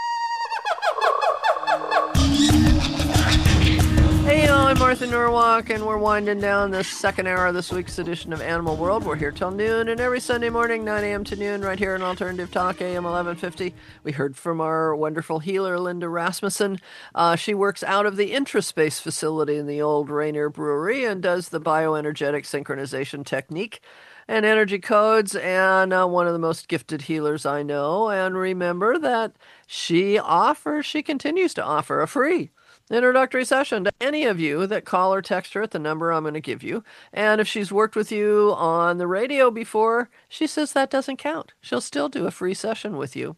Hey, y'all, I'm Martha Norwalk, and we're winding down the second hour of this week's edition of Animal World. We're here till noon, and every Sunday morning, 9 a.m. to noon, right here on Alternative Talk, AM 1150. We heard from our wonderful healer, Linda Rasmussen. She works out of the Intraspace facility in the old Rainier Brewery and does the bioenergetic synchronization technique and energy codes, and one of the most gifted healers I know. And remember that she continues to offer a free introductory session to any of you that call or text her at the number I'm going to give you. And if she's worked with you on the radio before, she says that doesn't count. She'll still do a free session with you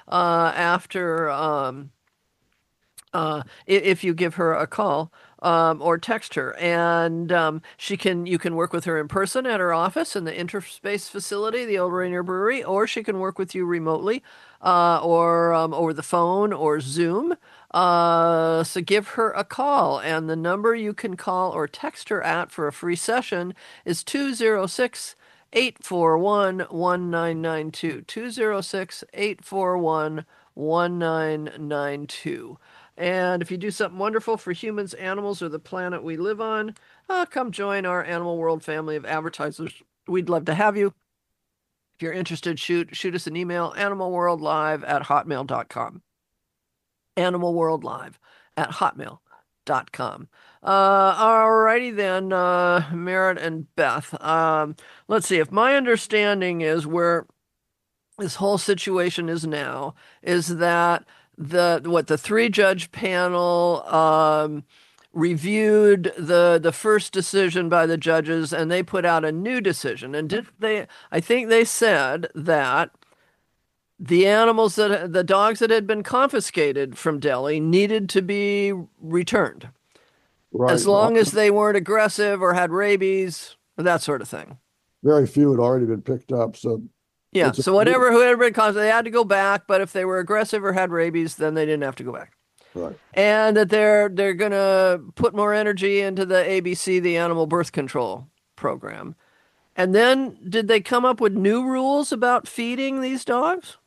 if you give her a call or text her. And you can work with her in person at her office in the Interspace facility, the old Rainier Brewery, or she can work with you remotely or over the phone or Zoom. So give her a call, and the number you can call or text her at for a free session is 206-841-1992. 206-841-1992. And if you do something wonderful for humans, animals, or the planet we live on, come join our Animal World family of advertisers. We'd love to have you. If you're interested, shoot us an email, animalworldlive@hotmail.com. animalworldlive@hotmail.com. Alrighty then, Merritt and Beth. Let's see, if my understanding is where this whole situation is now, is that the 3-judge panel reviewed the first decision by the judges, and they put out a new decision. And I think they said that the dogs that had been confiscated from Delhi needed to be returned. Right. As long as they weren't aggressive or had rabies, or that sort of thing. Very few had already been picked up, so yeah. So whoever been confiscated, they had to go back. But if they were aggressive or had rabies, then they didn't have to go back. Right. And that they're going to put more energy into the ABC, the Animal Birth Control Program. And then did they come up with new rules about feeding these dogs?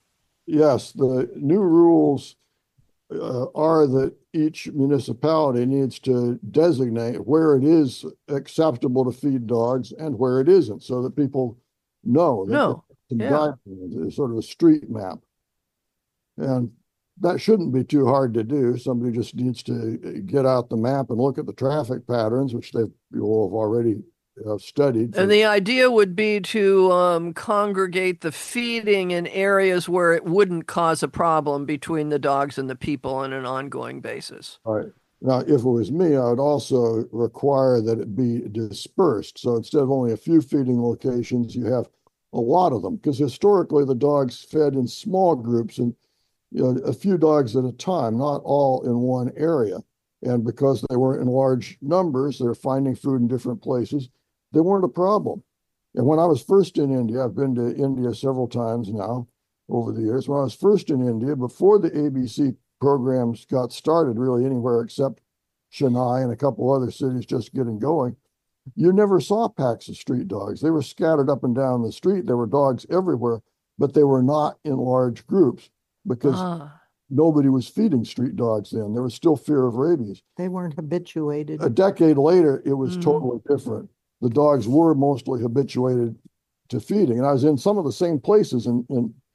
Yes, the new rules are that each municipality needs to designate where it is acceptable to feed dogs and where it isn't, so that people know that No. some Yeah. guidelines, sort of a street map. And that shouldn't be too hard to do. Somebody just needs to get out the map and look at the traffic patterns, which they will have already studied. And the idea would be to congregate the feeding in areas where it wouldn't cause a problem between the dogs and the people on an ongoing basis. All right. Now, if it was me, I would also require that it be dispersed. So instead of only a few feeding locations, you have a lot of them, because historically the dogs fed in small groups and a few dogs at a time, not all in one area. And because they weren't in large numbers, they're finding food in different places. They weren't a problem. And when I was first in India, I've been to India several times now over the years. When I was first in India, before the ABC programs got started, really anywhere except Chennai and a couple other cities just getting going, you never saw packs of street dogs. They were scattered up and down the street. There were dogs everywhere, but they were not in large groups because nobody was feeding street dogs then. There was still fear of rabies. They weren't habituated. A decade later, it was totally different. The dogs were mostly habituated to feeding. And I was in some of the same places and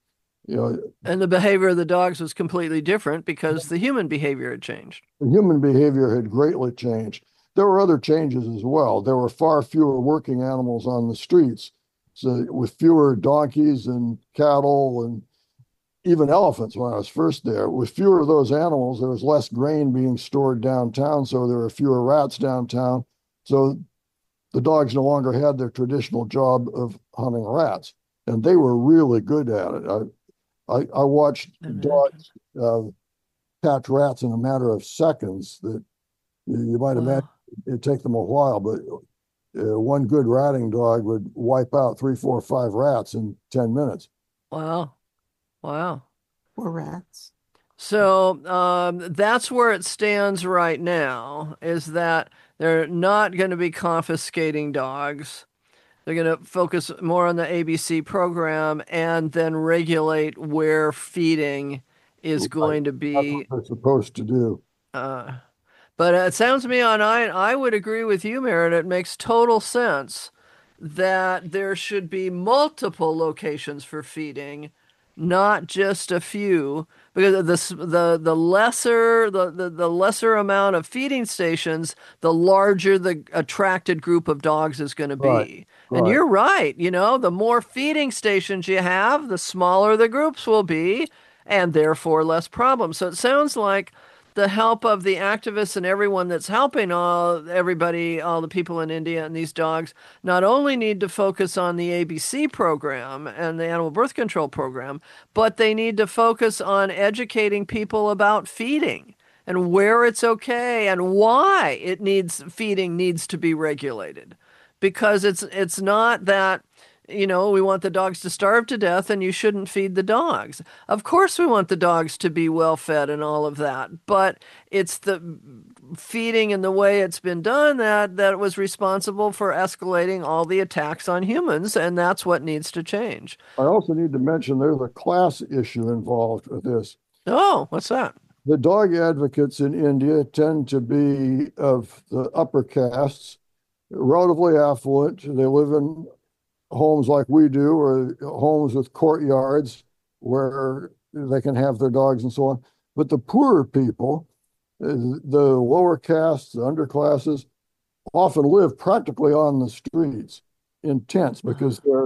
the behavior of the dogs was completely different because the human behavior had changed. The human behavior had greatly changed. There were other changes as well. There were far fewer working animals on the streets. So with fewer donkeys and cattle and even elephants when I was first there, with fewer of those animals, there was less grain being stored downtown. So there were fewer rats downtown. So the dogs no longer had their traditional job of hunting rats, and they were really good at it. I watched dogs catch rats in a matter of seconds that you might imagine it'd take them a while, but one good ratting dog would wipe out 3, 4, 5 rats in 10 minutes. Wow. Poor rats. So that's where it stands right now, is that they're not going to be confiscating dogs. They're going to focus more on the ABC program and then regulate where feeding is going to be. That's what they're supposed to do. But it sounds to me, I would agree with you, Merritt. It makes total sense that there should be multiple locations for feeding, not just a few, because the lesser amount of feeding stations, the larger the attracted group of dogs is going to be. Right. And you're right. The more feeding stations you have, the smaller the groups will be, and therefore less problems. So it sounds like the help of the activists and everyone that's helping all the people in India and these dogs, not only need to focus on the ABC program and the animal birth control program, but they need to focus on educating people about feeding and where it's okay and why feeding needs to be regulated. Because it's not that we want the dogs to starve to death and you shouldn't feed the dogs. Of course we want the dogs to be well fed and all of that, but it's the feeding and the way it's been done that was responsible for escalating all the attacks on humans, and that's what needs to change. I also need to mention there's a class issue involved with this. Oh, what's that? The dog advocates in India tend to be of the upper castes, relatively affluent. They live in homes like we do, or homes with courtyards where they can have their dogs and so on. But the poorer people, the lower castes, the underclasses, often live practically on the streets in tents because they're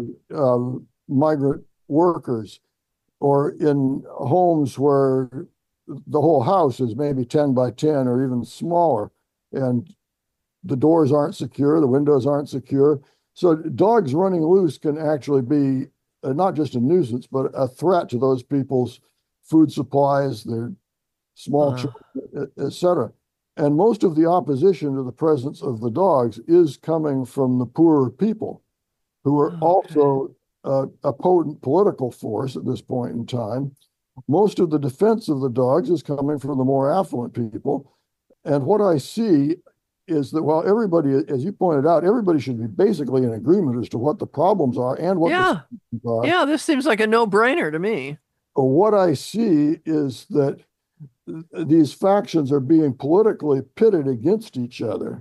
migrant workers, or in homes where the whole house is maybe 10 by 10 or even smaller, and the doors aren't secure, the windows aren't secure. So dogs running loose can actually be not just a nuisance, but a threat to those people's food supplies, their small children, et cetera. And most of the opposition to the presence of the dogs is coming from the poorer people, who are also a potent political force at this point in time. Most of the defense of the dogs is coming from the more affluent people. And what I see is that while everybody, as you pointed out, everybody should be basically in agreement as to what the problems are and what the solutions are. Yeah, this seems like a no-brainer to me. what I see is that these factions are being politically pitted against each other.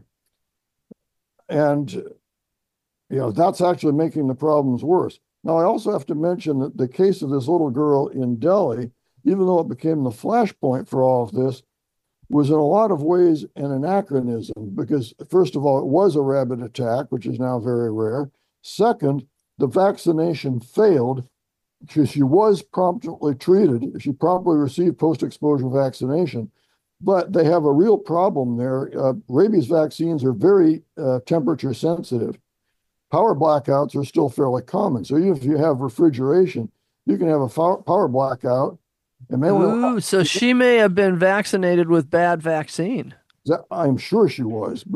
And, that's actually making the problems worse. Now, I also have to mention that the case of this little girl in Delhi, even though it became the flashpoint for all of this, was in a lot of ways an anachronism because, first of all, it was a rabbit attack, which is now very rare. Second, the vaccination failed because she was promptly treated. She promptly received post-exposure vaccination. But they have a real problem there. Rabies vaccines are very temperature sensitive. Power blackouts are still fairly common. So even if you have refrigeration, you can have a power blackout. Ooh, so she may have been vaccinated with bad vaccine. I'm sure she was.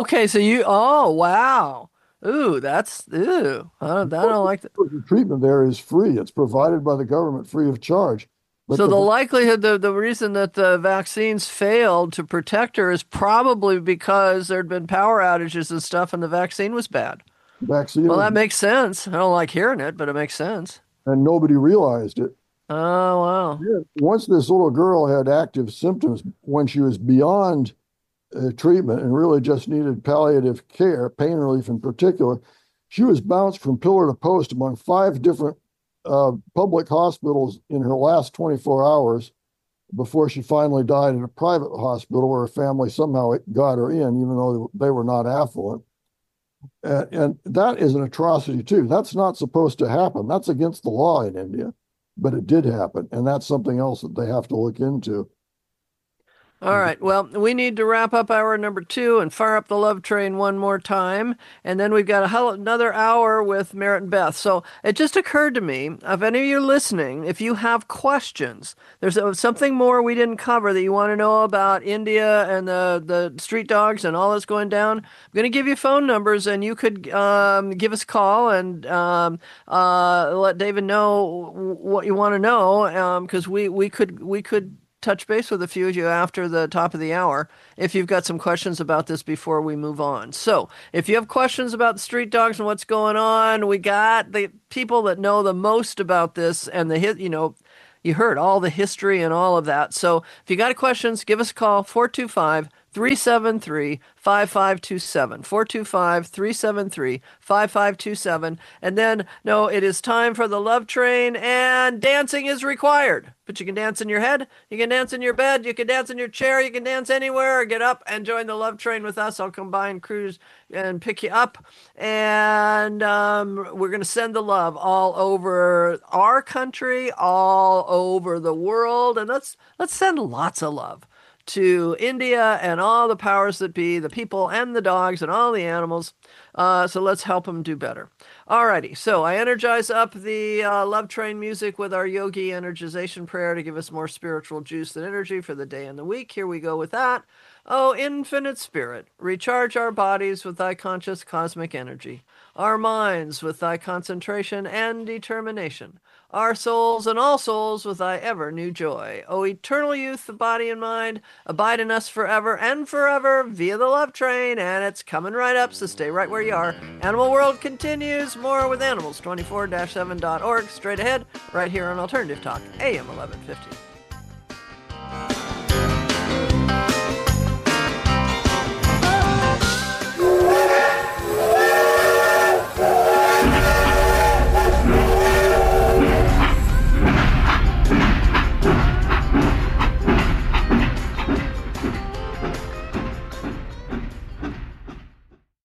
Oh, wow. Ooh, I don't like that. The treatment there is free. It's provided by the government free of charge. So the likelihood, the reason that the vaccines failed to protect her is probably because there'd been power outages and stuff and the vaccine was bad. Well, that makes sense. I don't like hearing it, but it makes sense. And nobody realized it. Oh, wow. Once this little girl had active symptoms, when she was beyond treatment and really just needed palliative care, pain relief in particular, she was bounced from pillar to post among 5 different public hospitals in her last 24 hours before she finally died in a private hospital where her family somehow got her in, even though they were not affluent. And that is an atrocity, too. That's not supposed to happen. That's against the law in India. But it did happen, and that's something else that they have to look into. All right. Well, we need to wrap up hour number 2 and fire up the love train one more time. And then we've got another hour with Merritt and Beth. So it just occurred to me, if any of you listening, if you have questions, there's something more we didn't cover that you want to know about India and the street dogs and all that's going down, I'm going to give you phone numbers and you could give us a call and let David know what you want to know because we could touch base with a few of you after the top of the hour if you've got some questions about this before we move on. So if you have questions about the street dogs and what's going on, we got the people that know the most about this and you heard all the history and all of that. So if you got questions, give us a call, 425-373-5527, 425-373-5527. And then, it is time for the love train and dancing is required. But you can dance in your head, you can dance in your bed, you can dance in your chair, you can dance anywhere. Get up and join the love train with us. I'll come by and cruise and pick you up. And we're going to send the love all over our country, all over the world. And let's send lots of love to India and all the powers that be, the people and the dogs and all the animals. So let's help them do better. Alrighty, so I energize up the love train music with our yogi energization prayer to give us more spiritual juice and energy for the day and the week. Here we go with that. Oh, infinite spirit, recharge our bodies with thy conscious cosmic energy, our minds with thy concentration and determination, our souls and all souls with thy ever new joy. O eternal youth of body and mind, abide in us forever and forever via the love train, and it's coming right up, so stay right where you are. Animal World continues, more with animals, 24-7.org, straight ahead, right here on Alternative Talk, AM 1150.